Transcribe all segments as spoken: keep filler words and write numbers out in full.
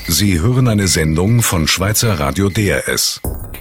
Sie hören eine Sendung von Schweizer Radio D R S.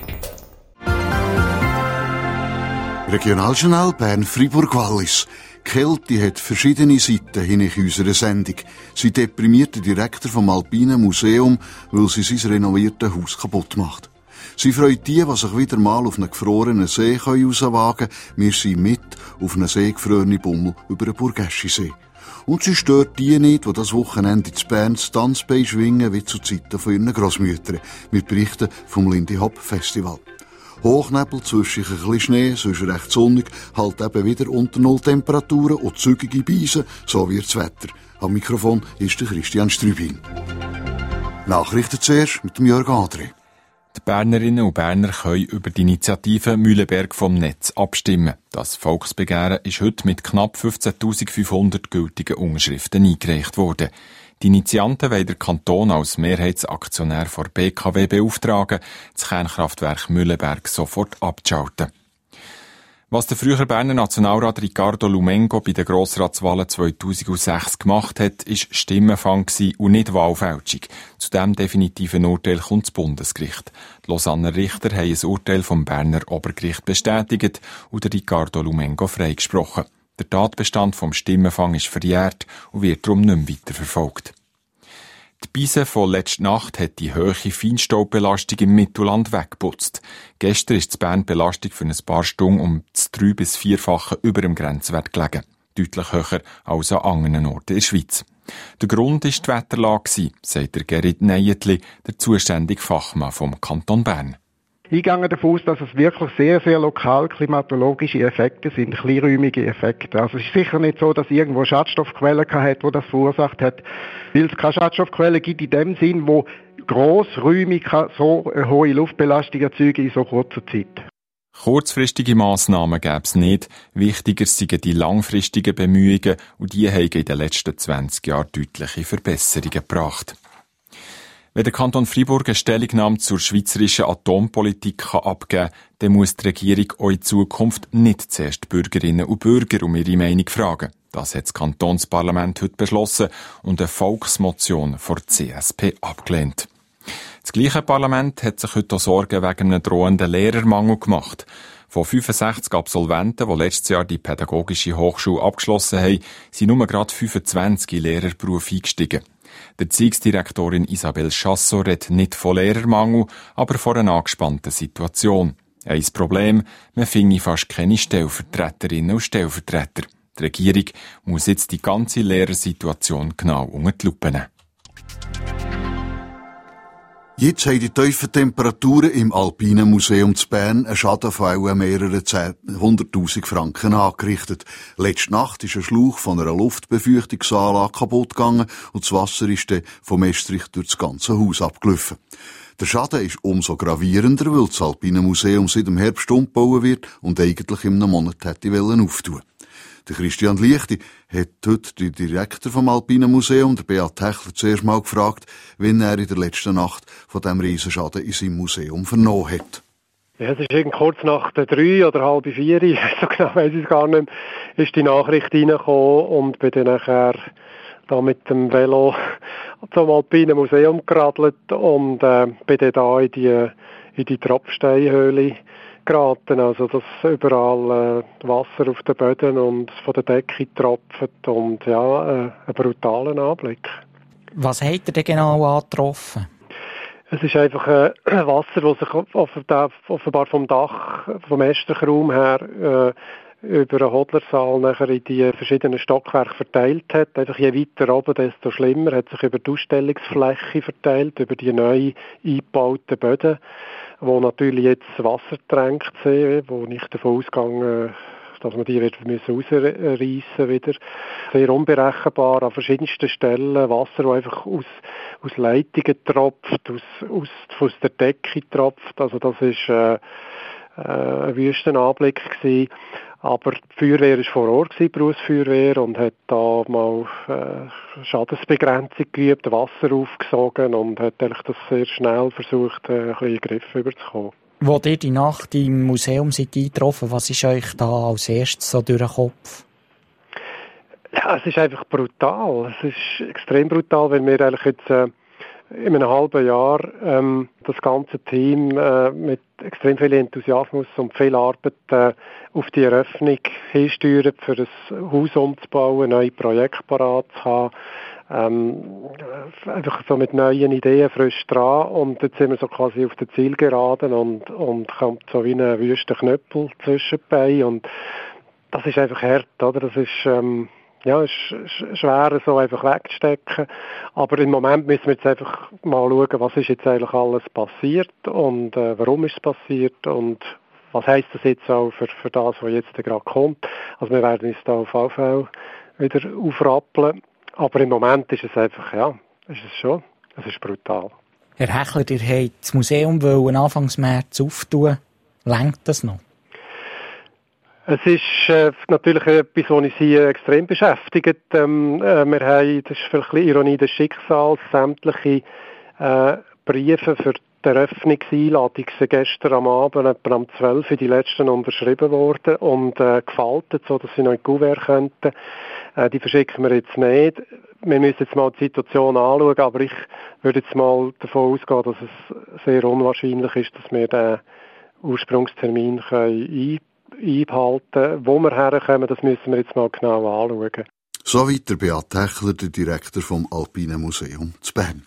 Regionaljournal Bern-Fribourg-Wallis. Die Kälte hat verschiedene Seiten hin in unserer Sendung. Sie deprimiert den Direktor vom Alpinen Museum, weil sie sein renoviertes Haus kaputt macht. Sie freut die, die sich wieder mal auf einen gefrorenen See rauswagen können. Wir sind mit auf einen seegefrorenen Bummel über den Burgeschi-See. Und sie stört die nicht, die das Wochenende in Bern das Tanzbein schwingen, wie zu Zeiten von ihren Grossmüttern. Wir berichten vom Lindy Hop Festival. Hochnebel, zwischendurch ein bisschen Schnee, sonst recht sonnig, halt eben wieder unter Null Temperaturen und zügige Beisen, so wird das Wetter. Am Mikrofon ist der Christian Strübin. Nachrichten zuerst mit dem Jörg André. Die Bernerinnen und Berner können über die Initiative Mühlenberg vom Netz abstimmen. Das Volksbegehren ist heute mit knapp fünfzehntausendfünfhundert gültigen Unterschriften eingereicht worden. Die Initianten wollen den Kanton als Mehrheitsaktionär vor B K W beauftragen, das Kernkraftwerk Mühlenberg sofort abzuschalten. Was der frühere Berner Nationalrat Ricardo Lumengo bei den Grossratswahlen zweitausendsechs gemacht hat, ist Stimmenfang und nicht Wahlfälschung. Zu diesem definitiven Urteil kommt das Bundesgericht. Die Lausanner Richter haben ein Urteil vom Berner Obergericht bestätigt und Ricardo Lumengo freigesprochen. Der Tatbestand vom Stimmenfang ist verjährt und wird darum nicht mehr weiterverfolgt. Die Beise von letzter Nacht hat die hohe Feinstaubbelastung im Mittelland weggeputzt. Gestern ist die Bern die Belastung für ein paar Stunden um das drei- bis vierfache über dem Grenzwert gelegen. Deutlich höher als an anderen Orten in der Schweiz. Der Grund war die Wetterlage, sagt der Gerrit Neyetli, der zuständige Fachmann vom Kanton Bern. Ich gehe davon aus, dass es wirklich sehr, sehr lokal klimatologische Effekte sind, kleinräumige Effekte. Also es ist sicher nicht so, dass irgendwo Schadstoffquellen hat, die das verursacht hat, weil es keine Schadstoffquellen gibt in dem Sinn, wo grossräumig so eine hohe Luftbelastung erzeugen in so kurzer Zeit. Kurzfristige Massnahmen gäbe es nicht. Wichtiger sind die langfristigen Bemühungen und die haben in den letzten zwanzig Jahren deutliche Verbesserungen gebracht. Wenn der Kanton Freiburg eine Stellungnahme zur schweizerischen Atompolitik abgeben kann, dann muss die Regierung auch in Zukunft nicht zuerst die Bürgerinnen und Bürger um ihre Meinung fragen. Das hat das Kantonsparlament heute beschlossen und eine Volksmotion vor C S P abgelehnt. Das gleiche Parlament hat sich heute auch Sorgen wegen einem drohenden Lehrermangel gemacht. Von fünfundsechzig Absolventen, die letztes Jahr die Pädagogische Hochschule abgeschlossen haben, sind nur gerade fünfundzwanzig in Lehrerberuf eingestiegen. Die Erziehungsdirektorin Isabelle Chassot redet nicht von Lehrermangel, aber von einer angespannten Situation. Ein Problem, man finde fast keine Stellvertreterinnen und Stellvertreter. Die Regierung muss jetzt die ganze Lehrersituation genau unter die Lupe nehmen. Jetzt haben die tiefen Temperaturen im Alpinen Museum zu Bern einen Schaden von mehreren hunderttausend Franken angerichtet. Letzte Nacht ist ein Schlauch von einer Luftbefeuchtungsanlage kaputt gegangen und das Wasser ist dann vom Estrich durch das ganze Haus abgelaufen. Der Schaden ist umso gravierender, weil das Alpine Museum seit dem Herbst umgebaut wird und eigentlich in einem Monat hätte auftun. Der Christian Liechti hat heute den Direktor vom Alpinen Museum, der Beat Hechler, zuerst mal gefragt, wenn er in der letzten Nacht von diesem Riesenschaden in seinem Museum vernommen hat. Ja, es ist irgendwie kurz nach der drei oder halb vier, so genau weiss ich es gar nicht, ist die Nachricht reingekommen und bin dann nachher da mit dem Velo zum Alpinen Museum geradelt und äh, bin dann da in die, in die Tropfsteinhöhle geraten, also dass überall äh, Wasser auf den Böden und von der Decke tropft und ja, äh, ein brutaler Anblick. Was hat er denn genau angetroffen? Es ist einfach äh, Wasser, das sich offenbar vom Dach, vom Esterraum her äh, über den Hodlersaal nachher in die verschiedenen Stockwerke verteilt hat. Einfach je weiter oben, desto schlimmer. Hat sich über die Ausstellungsfläche verteilt, über die neu eingebauten Böden, wo natürlich jetzt Wasser tränkt sind, wo nicht davon ausgegangen, dass man die wieder rausreissen wieder. Sehr unberechenbar an verschiedensten Stellen. Wasser, das einfach aus, aus Leitungen tropft, aus, aus, aus der Decke tropft. Also das ist äh, äh, ein Wüstenanblick gewesen. Aber die Feuerwehr war vor Ort, die Berufsfeuerwehr, und hat da mal äh, Schadensbegrenzung geübt, Wasser aufgesogen und hat eigentlich das sehr schnell versucht, äh, ein bisschen in den Griff überzukommen. Wo ihr die Nacht im Museum seid eingetroffen, was ist euch da als erstes so durch den Kopf? Ja, es ist einfach brutal. Es ist extrem brutal, wenn wir eigentlich jetzt äh, in einem halben Jahr ähm, das ganze Team äh, mit extrem viel Enthusiasmus und viel Arbeit äh, auf die Eröffnung hinsteuern, für ein Haus umzubauen, neue Projekte parat zu haben. Ähm, einfach so mit neuen Ideen frisch dran, und jetzt sind wir so quasi auf der Zielgeraden und, und kommt so wie ein wüster Knüppel zwischen die Beine, und das ist einfach hart, oder? Das ist, ähm, ja, ist schwer so einfach wegzustecken, aber im Moment müssen wir jetzt einfach mal schauen, was ist jetzt eigentlich alles passiert und äh, warum ist es passiert und was heisst das jetzt auch für, für das, was jetzt gerade kommt. Also wir werden uns da auf jeden Fall wieder aufrappeln. Aber im Moment ist es einfach, ja, ist es schon, es ist brutal. Herr Hechler, ihr wollt das Museum wollen Anfang März auftun. Längt das noch? Es ist äh, natürlich etwas, was uns hier extrem beschäftigt. Ähm, äh, wir haben, das ist vielleicht ein bisschen Ironie des Schicksals, sämtliche äh, Briefe für die Eröffnungseinladung sind gestern am Abend, etwa um zwölf Uhr, die letzten unterschrieben worden und äh, gefaltet, sodass sie noch in die Kuvert könnten. Äh, die verschicken wir jetzt nicht. Wir müssen jetzt mal die Situation anschauen, aber ich würde jetzt mal davon ausgehen, dass es sehr unwahrscheinlich ist, dass wir den Ursprungstermin können einbehalten können. Wo wir herkommen, das müssen wir jetzt mal genau anschauen. So weit der Beat Hechler, der Direktor vom Alpinen Museum zu Bern.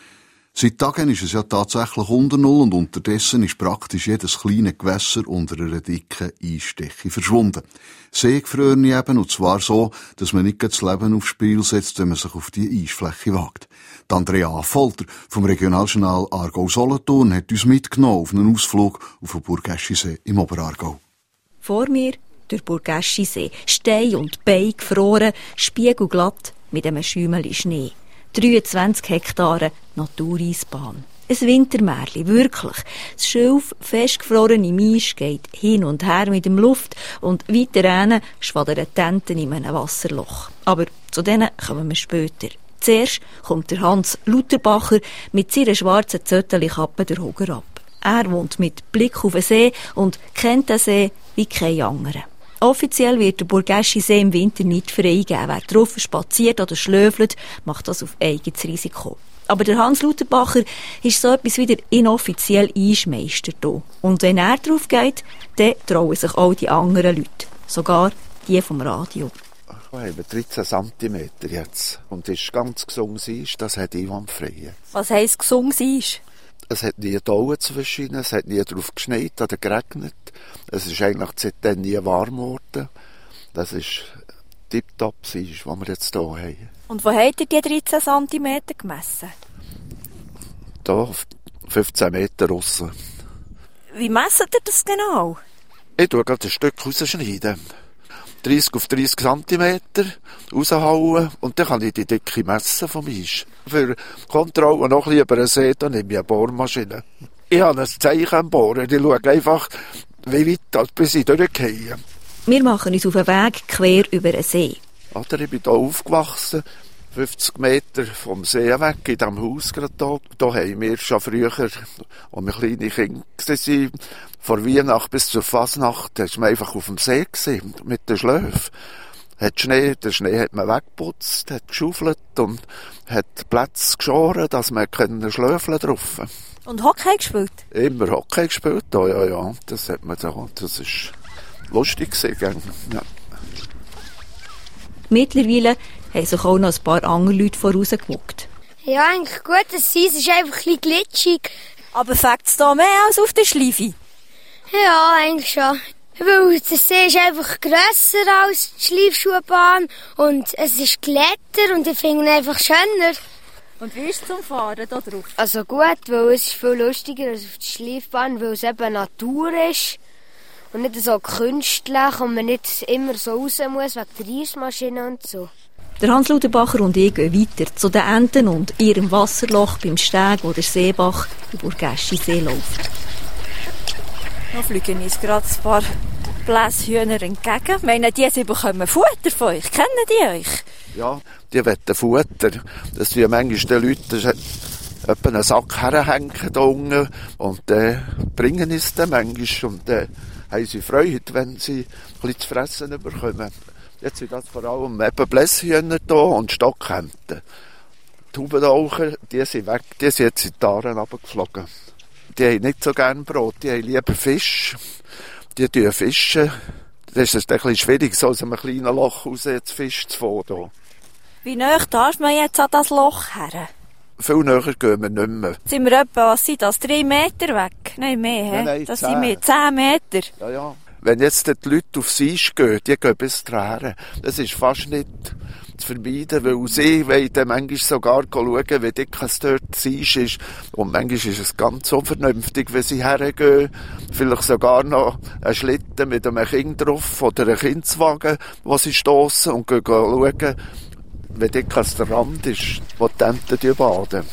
Seit Tagen ist es ja tatsächlich unter Null und unterdessen ist praktisch jedes kleine Gewässer unter einer dicken Eisdecke verschwunden. Seegefrorene eben, und zwar so, dass man nicht das Leben aufs Spiel setzt, wenn man sich auf die Eisfläche wagt. Die Andrea Folter vom Regionaljournal Aargau-Solothurn hat uns mitgenommen auf einen Ausflug auf den Burgäschisee im Oberaargau. Vor mir der Burgäschisee, Stein und Bein gefroren, spiegelglatt mit einem Schäumeli Schnee. dreiundzwanzig Hektare Natureisbahn. Ein Wintermärchen, wirklich. Das Schilf, festgefrorene Misch, geht hin und her mit dem Luft und weiter hinten schwadern Tenten in einem Wasserloch. Aber zu denen kommen wir später. Zuerst kommt der Hans Luterbacher mit seiner schwarzen Zöttelikappe der Hoger ab. Er wohnt mit Blick auf den See und kennt den See wie kein anderer. Offiziell wird der Burgäschisee im Winter nicht freigegeben. Wer drauf spaziert oder schlöfelt, macht das auf eigenes Risiko. Aber der Hans Luterbacher ist so etwas wie der inoffizielle Eismeister hier. Und wenn er drauf geht, dann trauen sich auch die anderen Leute. Sogar die vom Radio. Wir haben dreizehn Zentimeter jetzt. Und das ist ganz gesungen, das hat einwandfrei. Was heisst gesungen ist? Es hat nie Tauen zwischen, es hat nie drauf geschneit oder geregnet. Es ist eigentlich seitdem nie warm geworden. Das ist tipptopp, was wir jetzt hier haben. Und wo habt ihr die dreizehn Zentimeter gemessen? Hier, fünfzehn Meter raus. Wie messet ihr das genau? Ich tue gerade ein Stück rausschneiden. dreissig auf dreissig Zentimeter raushauen und dann kann ich die Dicke messen vom Eis. Für Kontrolle noch ein bisschen über den See, dann nehme ich eine Bohrmaschine. Ich habe ein Zeichen am Bohren, ich schaue einfach, wie weit, bis ich durchgehe. Wir machen uns auf den Weg quer über den See. Oder ich bin hier aufgewachsen, fünfzig Meter vom See weg, in diesem Haus gerade hier. Da haben wir schon früher, als wir kleine Kinder waren, von Weihnachten bis zur Fasnacht, da war man einfach auf dem See gewesen, mit den Schläfen. Hat Schnee, den Schnee hat man weggeputzt, hat geschaufelt und hat Plätze geschoren, dass man schlöfeln drauf. Und Hockey gespielt? Immer Hockey gespielt, ja, ja, ja. Das hat man da, das ist lustig gewesen, ja. Mittlerweile haben sich auch noch ein paar andere Leute vorausgemuckt. Ja, eigentlich gut, das Eis ist einfach ein bisschen glitschig. Aber fängt es da mehr als auf der Schleife? Ja, eigentlich schon. Weil der See ist einfach grösser als die Schleifschuhbahn und es ist glatter und ich finde ihn einfach schöner. Und wie ist es zum Fahren da drauf? Also gut, weil es ist viel lustiger als auf der Schleifbahn, weil es eben Natur ist und nicht so künstlich und man nicht immer so raus muss wegen der Eismaschine und so. Der Hans Luterbacher und ich gehen weiter zu den Enten und ihrem Wasserloch beim Steg, wo der Seebach über Burgäschisee läuft. Da fliegen uns gerade ein paar Bläshühner entgegen. Ich meine, die bekommen Futter von euch. Kennen die euch? Ja, die wollen Futter. Das sind manchmal die Leute, die etwa einen Sack herhängen da unten und dann äh, bringen es dann manchmal und dann äh, haben sie Freude, wenn sie ein bisschen zu fressen bekommen. Jetzt sind das vor allem eben Bläshühner da und Stockhenten. Die Haubenraucher, die sind weg, die sind jetzt in die Aare runtergeflogen. Die haben nicht so gerne Brot, die haben lieber Fisch. Die tun fischen. Das ist ein bisschen schwierig, so aus einem kleinen Loch raus jetzt Fisch zu fangen. Wie nahe darf man jetzt an das Loch her? Viel näher gehen wir nicht mehr. Sind wir etwa, was sind das, drei Meter weg? Nein, mehr, nein, nein, das zehn. sind wir zehn Meter. Ja, ja. Wenn jetzt die Leute aufs Eis gehen, die gehen bis dahin. Das ist fast nicht zu vermeiden, weil sie wollen dann manchmal sogar schauen, wie dick es dort das Eis ist. Und manchmal ist es ganz unvernünftig, wenn sie hergehen. Vielleicht sogar noch einen Schlitten mit einem Kind drauf oder einen Kindswagen, wo sie stossen und gehen schauen, wie dick es der Rand ist, wo die Enten baden.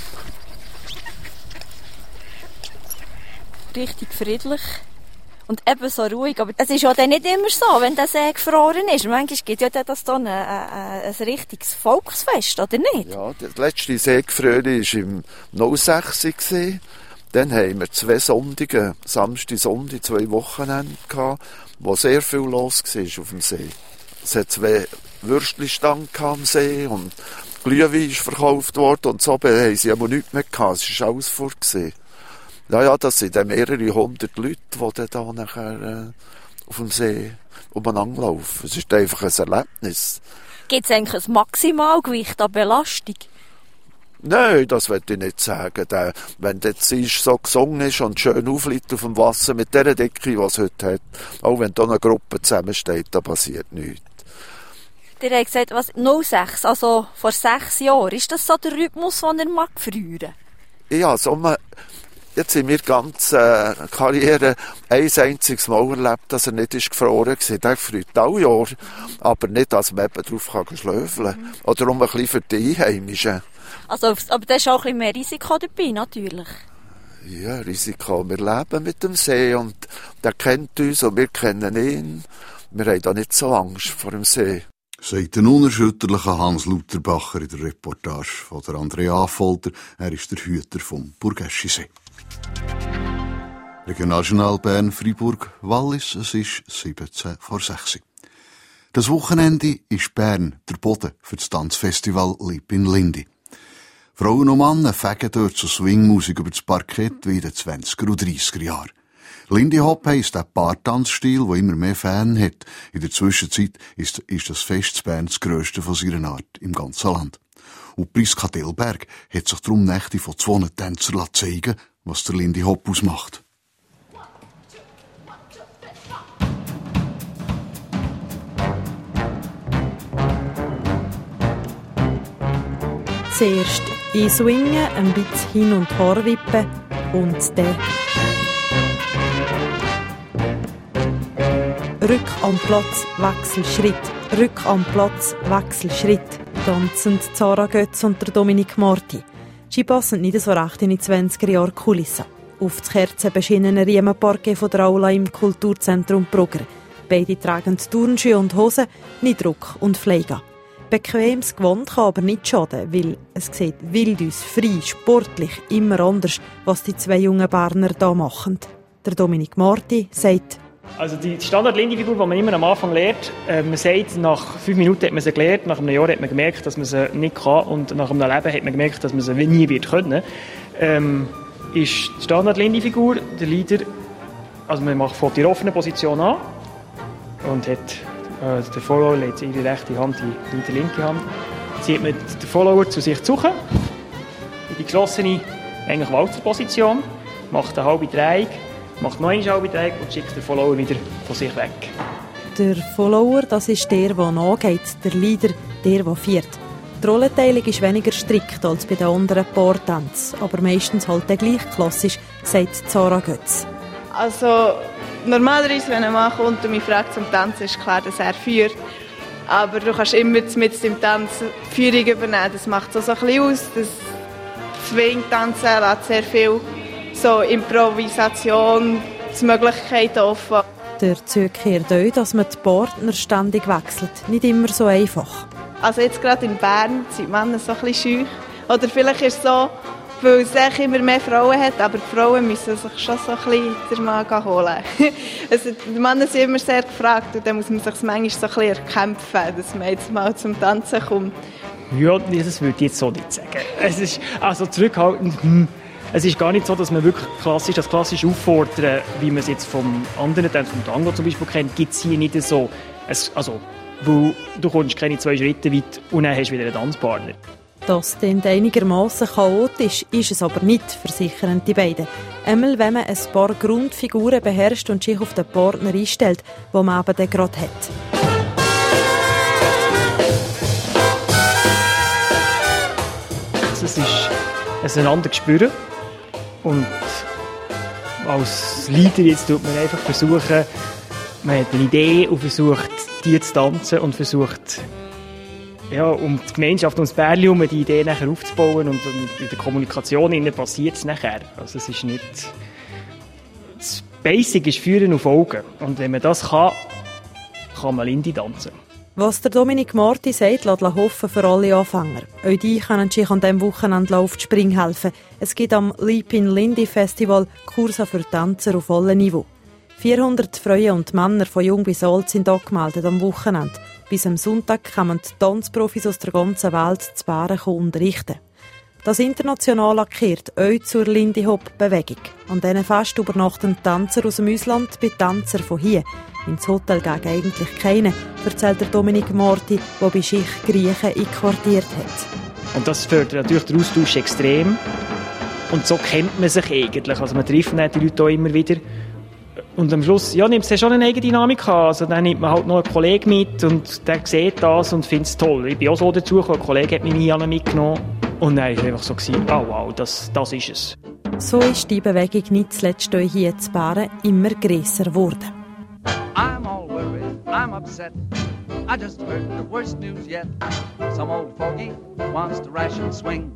Richtig friedlich. Und eben so ruhig. Aber es ist ja dann nicht immer so, wenn der See gefroren ist. Manchmal gibt ja das dann ein, ein, ein richtiges Volksfest, oder nicht? Ja, das letzte Seegefröhli war im null sechs. Dann haben wir zwei Sonntage, Samstag, Sonntag, zwei Wochenende gehabt, wo sehr viel los war auf dem See. Es hat zwei Würstchenstangen am See und Glühwein ist verkauft worden und so haben sie aber nichts mehr gehabt. Es war alles vor. Ja, ja, das sind dann mehrere hundert Leute, die dann nachher äh, auf dem See umeinander laufen. Es ist einfach ein Erlebnis. Gibt es eigentlich ein Maximalgewicht an Belastung? Nein, das will ich nicht sagen. Der, wenn das so gesungen ist und schön aufliegt auf dem Wasser mit der Decke, die es heute hat, auch wenn da eine Gruppe zusammensteht, da passiert nichts. Der hat gesagt, was, null sechs, also vor sechs Jahren. Ist das so der Rhythmus, den er mag früher? Ja, so man, jetzt in meiner ganzen äh, Karriere ein einziges Mal erlebt, dass er nicht ist gefroren war. Der gefriert alle Jahre, aber nicht, dass man eben drauf kann schlöfeln kann. Mhm. Oder um ein bisschen für die Einheimischen. Also, aber da ist auch ein bisschen mehr Risiko dabei, natürlich. Ja, Risiko. Wir leben mit dem See und der kennt uns und wir kennen ihn. Wir haben da nicht so Angst vor dem See. Sagt ein unerschütterlicher Hans Lauterbacher in der Reportage von der Andrea Affolter. Er ist der Hüter vom Burgäschisee. Regionaljournal Bern, Freiburg, Wallis. Es ist siebzehn vor sechs. Das Wochenende ist Bern der Boden für das Tanzfestival Lip in Lindi. Frauen und Männer fegen dort so Swingmusik über das Parkett wie in den zwanziger und dreissiger Jahren. Lindy Hop heisst der Paartanzstil, der immer mehr Fans hat. In der Zwischenzeit ist, ist das Fest in Bern das grösste von seiner Art im ganzen Land. Und Priska Delberg hat sich darum Nächte von zwei Tänzern zeigen, was der Lindy Hop ausmacht. Zuerst einswingen, ein bisschen hin und her wippen und dann Rück am Platz, Wechselschritt. Rück am Platz, Wechselschritt. Tanzend Zara Götz und der Dominik Marti. Sie passen nicht so recht in die zwanziger Jahre Kulisse. Auf das kerzenbeschienene Riemenparquet von der Aula im Kulturzentrum Brugger. Beide tragen Turnschuhe und Hosen, nicht Druck und Pflege. Bequemes Gewand kann aber nicht schaden, weil es sieht wild aus, frei, sportlich, immer anders, was die zwei jungen Berner da machen. Der Dominik Marti sagt: Also die Standard-Lindy-Figur, die man immer am Anfang lernt, äh, man sagt, nach fünf Minuten hat man sie gelernt, nach einem Jahr hat man gemerkt, dass man sie nicht kann und nach einem Leben hat man gemerkt, dass man sie nie wird können. Ähm, ist die Standard-Lindy-Figur, der Leader, also man macht von der offenen Position an und hat äh, der Follower legt ihre rechte Hand in die linke Hand, zieht man den Follower zu sich zu, in die geschlossene eigentlich Walzerposition, macht eine halbe Drehung, macht noch eine halbe Drehung und schickt den Follower wieder von sich weg. Der Follower, das ist der, der nachgeht, der Leader, der, der führt. Die Rollenteilung ist weniger strikt als bei den anderen Paartänzen, aber meistens halt gleich klassisch, sagt Zara Götz. Also normalerweise, wenn ein Mann kommt und mich fragt zum Tanzen, ist klar, dass er führt. Aber du kannst immer mit dem Tanzen die Führung übernehmen. Das macht so ein bisschen aus. Das Swing-Tanzen lässt sehr viel so Improvisation, die Möglichkeiten offen. Dazu gehört auch, dass man die Partner ständig wechselt. Nicht immer so einfach. Also jetzt gerade in Bern sind die Männer so ein bisschen scheu. Oder vielleicht ist es so, weil es immer mehr Frauen hat, aber die Frauen müssen sich schon so ein bisschen den Mann holen. Also die Männer sind immer sehr gefragt und dann muss man sich manchmal so ein bisschen erkämpfen, dass man jetzt mal zum Tanzen kommt. Ja, das würde ich jetzt so nicht sagen. Es ist also zurückhaltend. Hm. Es ist gar nicht so, dass man wirklich klassisch, das klassische Auffordern, wie man es jetzt vom anderen Tanz, vom Tango zum Beispiel kennt, gibt es hier nicht so. Es, also, weil du kommst keine zwei Schritte weit und dann hast du wieder einen Tanzpartner. Das klingt einigermaßen chaotisch, ist es aber nicht, versichern die beiden. Einmal, wenn man ein paar Grundfiguren beherrscht und sich auf den Partner einstellt, den man eben dann gerade hat. Es ist ein einander spüren. Und als Leader jetzt tut man einfach versuchen, man hat eine Idee und versucht, die zu tanzen und versucht, ja, um die Gemeinschaft, um das Bärli herum, die Idee nachher aufzubauen und, und in der Kommunikation passiert es nachher. Also es ist nicht... Das Basic ist Führen auf Augen. Und wenn man das kann, kann man Lindy tanzen. Was der Dominik Marti sagt, lässt hoffen für alle Anfänger. Auch die können sich an diesem Wochenende auf die Sprünge helfen. Es gibt am Leapin Lindy Festival Kurse für Tänzer auf allen Niveaus. vierhundert Frauen und Männer von jung bis alt sind angemeldet am Wochenende. Bis am Sonntag kommen die Tanzprofis aus der ganzen Welt zu Bären unterrichten. Das international lackiert auch zur Lindy-Hop-Bewegung. An diesen Fest übernachten Tänzer aus dem Ausland bei Tänzern von hier. Ins Hotel gegen eigentlich keine, erzählt der Dominik Marti, der bei sich Griechen einquartiert hat. Und das fördert natürlich den Austausch extrem. Und so kennt man sich eigentlich. Also man trifft die Leute auch immer wieder. Und am Schluss ja, nimmt es schon eine eigene Dynamik an. Also dann nimmt man halt noch einen Kollegen mit und der sieht das und findet es toll. Ich bin auch so dazugekommen, ein Kollege hat mich nie mitgenommen. Und dann war es einfach so, oh wow, das, das ist es. So ist die Bewegung nicht zuletzt hier zu Bären immer grösser geworden. I'm all worried, I'm upset. I just heard the worst news yet. Some old fogey wants to ration swing.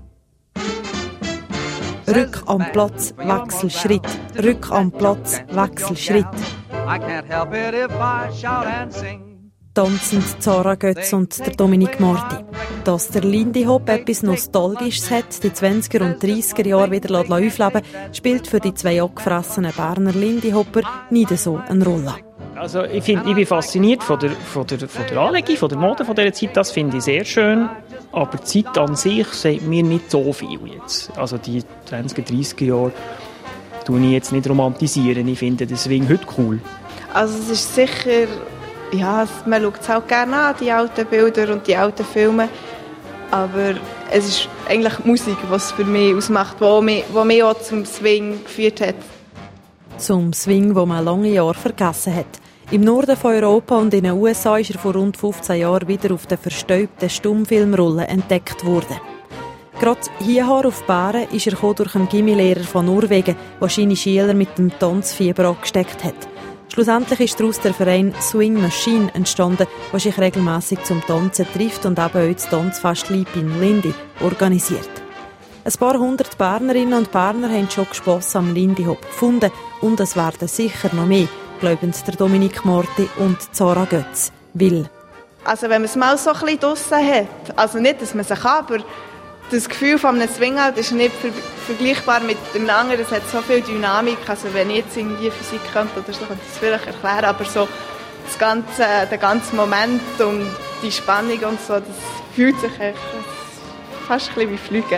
Rück am Platz, Wechselschritt. Rück am Platz, Wechselschritt. I can't help it if I shout and sing. Tanzen Zara Götz und der Dominik Marti. Dass der Lindy Hop etwas Nostalgisches hat, die zwanziger und dreissiger Jahre wieder aufleben, spielt für die zwei angefressenen Berner Lindy Hopper nicht so eine Rolle. Also ich, find, ich bin fasziniert von der, von, der, von der Anlegung, von der Mode von dieser Zeit. Das finde ich sehr schön. Aber die Zeit an sich sagt mir nicht so viel jetzt. Also die zwanziger, dreissiger Jahre tue ich jetzt nicht romantisieren. Ich finde den Swing heute cool. Also es ist sicher... Ja, man schaut es halt gerne an, die alten Bilder und die alten Filme. Aber es ist eigentlich die Musik, die es für mich ausmacht, die mich, die mich auch zum Swing geführt hat. Zum Swing, den man lange Jahre vergessen hat. Im Norden von Europa und in den U S A ist er vor rund fünfzehn Jahren wieder auf den verstäubten Stummfilmrollen entdeckt worden. Gerade hierher auf Bären ist er durch einen Gimmi-Lehrer von Norwegen, der seine Schüler mit dem Tanzfieber angesteckt hat. Schlussendlich ist daraus der Verein Swing Machine entstanden, der sich regelmässig zum Tanzen trifft und eben auch das Tanzfest Leapin Lindy organisiert. Ein paar hundert Bernerinnen und Berner haben schon Spass am Lindy Hop gefunden und es werden sicher noch mehr, glauben der Dominik Marti und Zara Götz. Weil also wenn man es mal so ein bisschen draussen hat, also nicht, dass man sich kann, aber das Gefühl von einem Swingout ist nicht ver- vergleichbar mit dem anderen. Es hat so viel Dynamik. Also wenn ich jetzt irgendwie Physik könnte oder so, könnte ich das vielleicht erklären. Aber so das ganze, der ganze Moment und die Spannung und so, das fühlt sich echt fast ein bisschen wie Fliegen.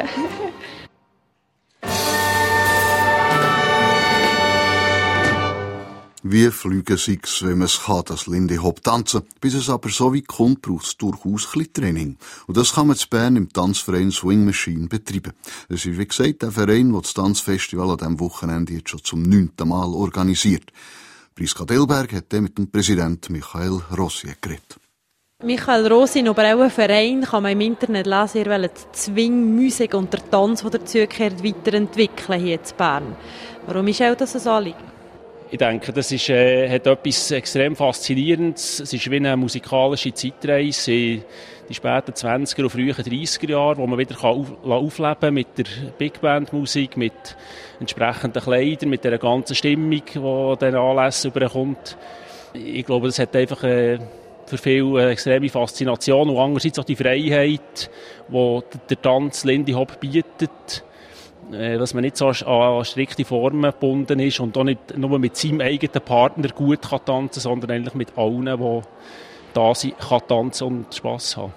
Wie fliegen sie es, wenn man es kann, das Lindy Hop tanzen. Bis es aber so weit kommt, braucht es durchaus ein bisschen Training. Und das kann man in Bern im Tanzverein Swing Machine betreiben. Es ist, wie gesagt, der Verein, der das Tanzfestival an diesem Wochenende jetzt schon zum neunten Mal organisiert. Priska Delberg hat dann mit dem Präsidenten Michael Rosier geredet. Michael Rossi, aber auch ein Verein, kann man im Internet lesen, ihr wollt die Swing-Musik und der Tanz, der dazugehört, weiterentwickeln hier in Bern. Warum ist auch das ein Anliegen? Ich denke, das ist, äh, hat etwas extrem Faszinierendes. Es ist wie eine musikalische Zeitreise in die späten zwanziger und frühen dreissiger Jahre, wo man wieder kann auf, aufleben kann mit der Big Band Musik, mit entsprechenden Kleidern, mit der ganzen Stimmung, die an diesen Anlässen überkommt. Ich glaube, das hat einfach äh, für viele eine extreme Faszination und andererseits auch die Freiheit, die der Tanz Lindy Hop bietet. Dass man nicht so an strikte Formen gebunden ist und auch nicht nur mit seinem eigenen Partner gut kann tanzen kann, sondern eigentlich mit allen, die da sind, kann tanzen und Spass haben.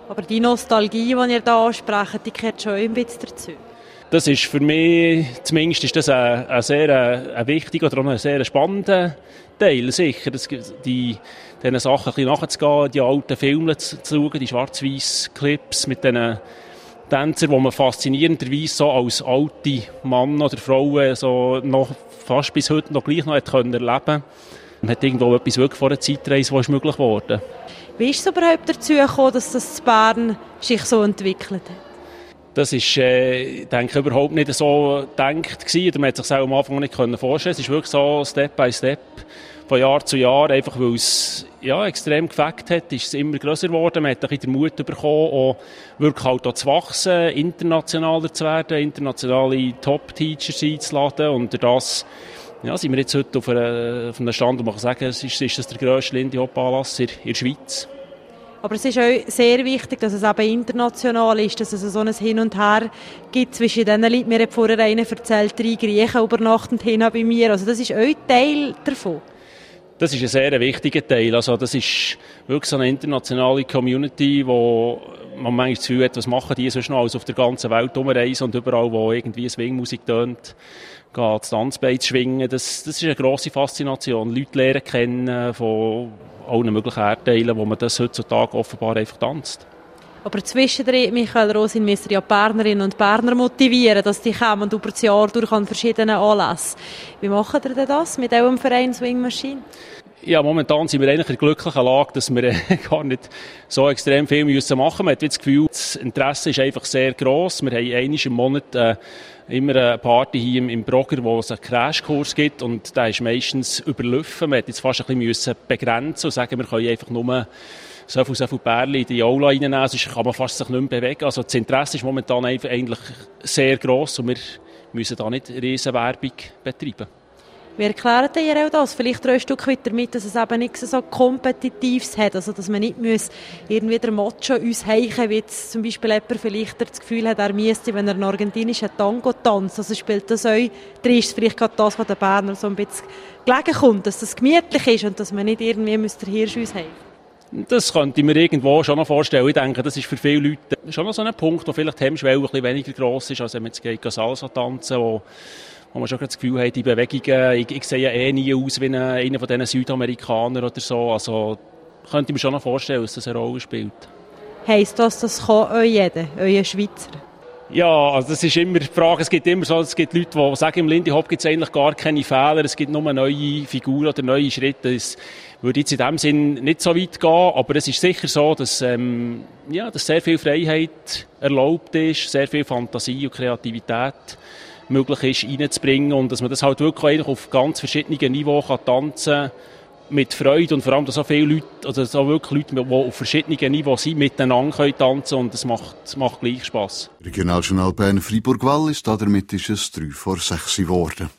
Aber die Nostalgie, die ihr da ansprecht, die gehört schon ein bisschen dazu. Das ist für mich, zumindest ist das ein, ein sehr ein wichtiger oder auch ein sehr spannender Teil, sicher. Das, die, diesen Sachen ein bisschen nachzugehen, die alten Filme zu, zu schauen, die schwarz-weiss Clips mit diesen Tänzern, die man faszinierenderweise so als alte Mann oder Frauen so noch fast bis heute noch gleich noch hat können erleben. Man hat irgendwo etwas wirklich vor einer Zeitreise, was möglich geworden. Wie ist es überhaupt dazu gekommen, dass das in Bern sich so entwickelt hat? Das ist, äh, denke ich, überhaupt nicht so gedacht gewesen. Man hat sich das auch am Anfang nicht vorstellen. Es ist wirklich so Step by Step, von Jahr zu Jahr, einfach weil es ja, extrem gefällt hat, ist es immer grösser geworden. Man hat ein bisschen den Mut bekommen, auch wirklich halt auch zu wachsen, internationaler zu werden, internationale Top-Teachers einzuladen. Und durch das ja, sind wir jetzt heute auf, eine, auf einem Stand, wo man kann sagen, es ist, ist das der grösste Lindy-Hop-Anlass in, in der Schweiz. Aber es ist auch sehr wichtig, dass es eben international ist, dass es so ein Hin und Her gibt zwischen den Leuten. Mir hat vorher einer erzählt, drei Griechen übernachten hin bei mir. Also das ist auch Teil davon. Das ist ein sehr wichtiger Teil. Also das ist wirklich so eine internationale Community, wo man manchmal das Gefühl hat, was machen die sonst noch alles auf der ganzen Welt rumreisen und überall, wo irgendwie Swingmusik tönt, geht das Tanzbein zu schwingen. Das, das ist eine grosse Faszination. Leute lernen kennen von allen möglichen Erdteilen, wo man das heutzutage offenbar einfach tanzt. Aber zwischendrin, Michael Rosin, müsst ihr ja Bernerinnen und Berner motivieren, dass die kommen und über das Jahr durch an verschiedenen Anlässen. Wie macht ihr denn das mit eurem Verein Swing Machine? Ja, momentan sind wir eigentlich in der glücklichen Lage, dass wir gar nicht so extrem viel müssen machen müssen. Man hat das Gefühl, das Interesse ist einfach sehr gross. Wir haben einmal im Monat äh, immer eine Party hier im, im Brogger, wo es einen Crashkurs gibt und der ist meistens überlaufen. Man hat jetzt fast ein bisschen begrenzen und sagen, wir können einfach nur so viel, so viel Pärchen in die Aula reinnehmen, sonst kann man fast sich nicht mehr bewegen. Also das Interesse ist momentan eigentlich sehr gross und wir müssen da nicht riesen Werbung betreiben. Wie erklärt ihr auch das? Vielleicht ein Stück weit damit, dass es eben nicht so Kompetitives hat, also dass man nicht muss irgendwie der Macho uns heichen, wie jetzt zum Beispiel jemand vielleicht das Gefühl hat, er müsste, wenn er einen argentinischen Tango tanzt. Also spielt das euch, da ist vielleicht gerade das, was den Berner so ein bisschen gelegen kommt, dass das gemütlich ist und dass man nicht irgendwie der Hirsch uns heichen. Das könnte ich mir irgendwo schon noch vorstellen. Ich denke, das ist für viele Leute schon noch so ein Punkt, wo vielleicht die Hemmschwelle ein bisschen weniger gross ist, als wenn man jetzt geht Salsa tanzen, wo wo man schon das Gefühl hat, die Bewegungen, ich, ich sehe eh nie aus wie eine, einer von diesen Südamerikanern oder so. Also könnte ich mir schon noch vorstellen, dass das eine Rolle spielt. Heisst das, das kann auch jeder, euer Schweizer? Ja, also das ist immer die Frage. Es gibt immer so, es gibt Leute, die sagen, im Lindy Hop gibt es eigentlich gar keine Fehler, es gibt nur neue Figuren oder neue Schritte. Es würde jetzt in dem Sinn nicht so weit gehen, aber es ist sicher so, dass, ähm, ja, dass sehr viel Freiheit erlaubt ist, sehr viel Fantasie und Kreativität möglich ist, reinzubringen und dass man das halt wirklich auf ganz verschiedenen Niveaus kann tanzen mit Freude und vor allem, dass so viele Leute, also so wirklich Leute, die auf verschiedenen Niveaus sind, miteinander können tanzen und es macht, es macht gleich Spass. Regionaljournal Bern Freiburg-Wallis, damit ist es drei vor sechs geworden.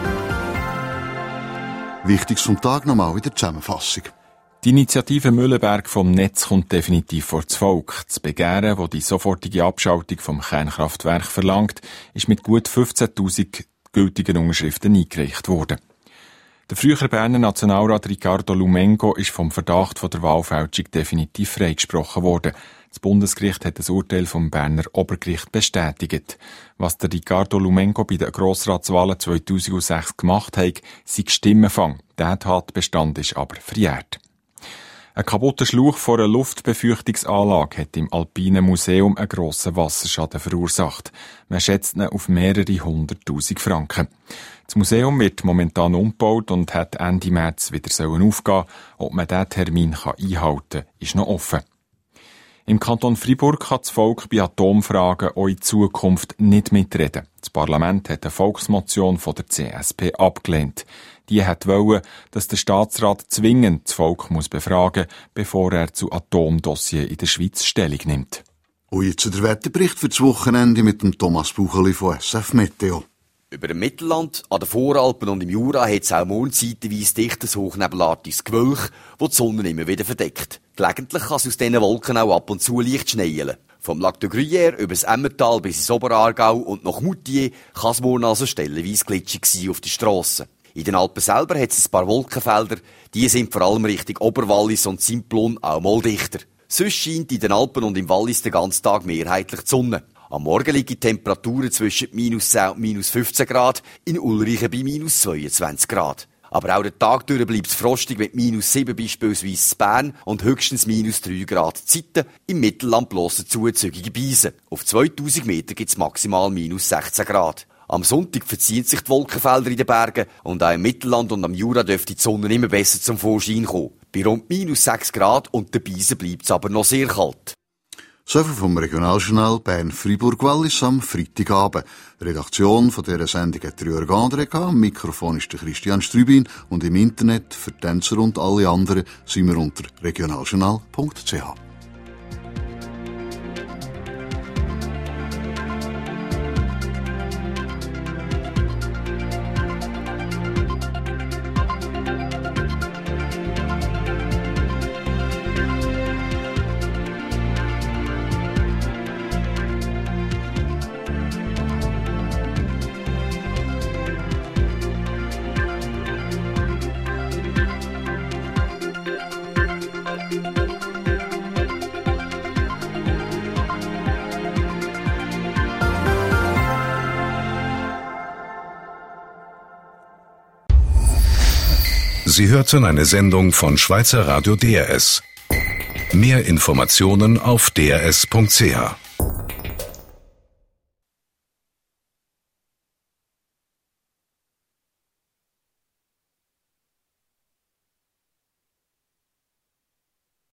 Wichtiges vom Tag nochmal in der Zusammenfassung. Die Initiative Mühleberg vom Netz kommt definitiv vor das Volk. Das Begehren, das die sofortige Abschaltung vom Kernkraftwerk verlangt, ist mit gut fünfzehntausend gültigen Unterschriften eingereicht worden. Der frühere Berner Nationalrat Ricardo Lumengo ist vom Verdacht von der Wahlfälschung definitiv freigesprochen worden. Das Bundesgericht hat das Urteil vom Berner Obergericht bestätigt. Was der Ricardo Lumengo bei den Grossratswahlen zweitausendsechs gemacht hat, sei Stimmenfang. Der Tatbestand ist aber verjährt. Ein kaputter Schlauch vor einer Luftbefeuchtungsanlage hat im Alpinen Museum einen grossen Wasserschaden verursacht. Man schätzt ihn auf mehrere hunderttausend Franken. Das Museum wird momentan umgebaut und hat Ende März wieder aufgehen. Ob man diesen Termin einhalten kann, ist noch offen. Im Kanton Freiburg kann das Volk bei Atomfragen auch in Zukunft nicht mitreden. Das Parlament hat eine Volksmotion von der C S P abgelehnt. Die hat wollen, dass der Staatsrat zwingend das Volk muss befragen muss, bevor er zu Atomdossiers in der Schweiz Stellung nimmt. Und jetzt der Wetterbericht für das Wochenende mit dem Thomas Bucheli von S F Meteo. Über dem Mittelland, an den Voralpen und im Jura hat es auch mondzeitweise dichtes hochnebelartiges Gewölk, das die Sonne immer wieder verdeckt. Gelegentlich kann es aus diesen Wolken auch ab und zu leicht schneien. Vom Lac de Gruyère über das Emmental bis ins Oberaargau und nach Moutier kann es morgen also stellenweise glitschig sein auf den Strassen. In den Alpen selber hat es ein paar Wolkenfelder, die sind vor allem Richtung Oberwallis und Simplon auch mal dichter. Sonst scheint in den Alpen und im Wallis den ganzen Tag mehrheitlich die Sonne. Am Morgen liegen die Temperaturen zwischen minus zehn und minus fünfzehn Grad, in Ulrichen bei minus zweiundzwanzig Grad. Aber auch den Tag durch bleibt es frostig mit minus sieben beispielsweise in Bern und höchstens minus drei Grad Zeiten. Im Mittelland blossen zuzügige Beisen. Auf zweitausend Meter gibt es maximal minus sechzehn Grad. Am Sonntag verziehen sich die Wolkenfelder in den Bergen und auch im Mittelland und am Jura dürfte die Sonne immer besser zum Vorschein kommen. Bei rund minus sechs Grad und den Beisen bleibt es aber noch sehr kalt. So viel vom Regionaljournal Bern-Fribourg-Wallis am Freitagabend. Die Redaktion von dieser Sendung hat Jörg André gehabt. Am Mikrofon ist der Christian Strübin und im Internet für Tänzer und alle anderen sind wir unter regionaljournal punkt c h. Sie hörten eine Sendung von Schweizer Radio D R S. Mehr Informationen auf d r s punkt c h.